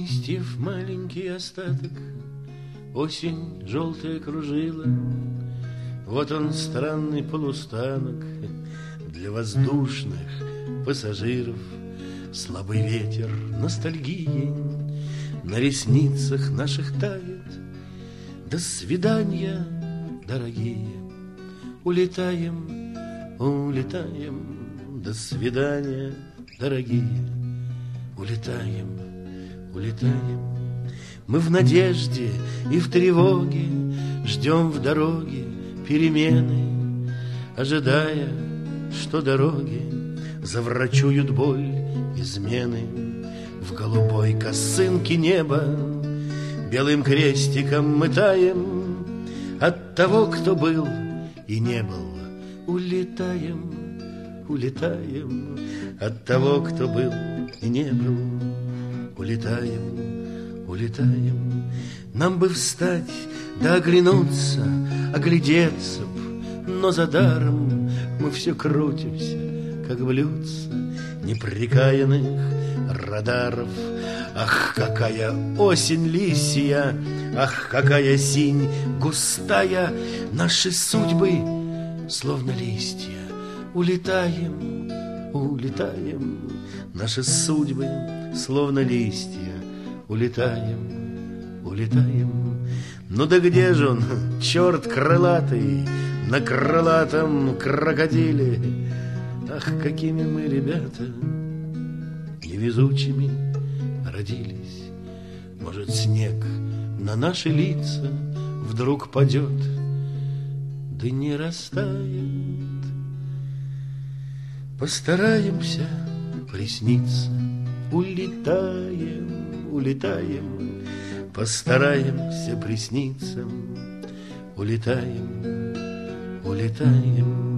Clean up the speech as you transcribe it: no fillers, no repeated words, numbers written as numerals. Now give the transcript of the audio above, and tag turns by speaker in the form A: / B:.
A: Листьев маленький остаток, осень желтая кружила. Вот он, странный полустанок для воздушных пассажиров. Слабый ветер ностальгии на ресницах наших тает. До свидания, дорогие, улетаем, улетаем. До свидания, дорогие, улетаем, улетаем. Мы в надежде и в тревоге ждем в дороге перемены, ожидая, что дороги заврачуют боль измены. В голубой косынке неба белым крестиком мы таем. От того, кто был и не был, улетаем, улетаем. От того, кто был и не был, улетаем, улетаем. Нам бы встать да оглянуться, оглядеться б, но за даром мы все крутимся, как блюдца непрекаянных радаров. Ах, какая осень лисья, ах, какая синь густая. Наши судьбы, словно листья, улетаем, улетаем. Наши судьбы, словно листья, улетаем, улетаем. Ну да где же он, черт крылатый, на крылатом крокодиле? Ах, какими мы, ребята, невезучими родились. Может, снег на наши лица вдруг падет, да не растает. Постараемся присниться, улетаем, улетаем. Постараемся присниться, улетаем, улетаем.